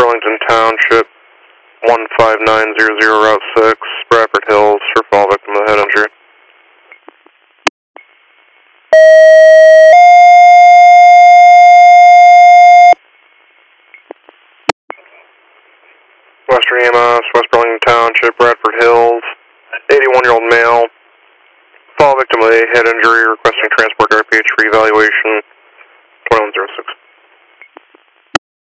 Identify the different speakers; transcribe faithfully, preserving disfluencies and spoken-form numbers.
Speaker 1: Burlington Township, one five nine zero zero Route six, Bradford Hills, for fall victim of head injury. Western E M S, West Burlington Township, Bradford Hills, eighty-one-year-old male, fall victim of a head injury, requesting transport to R P H for evaluation, twenty-one oh six.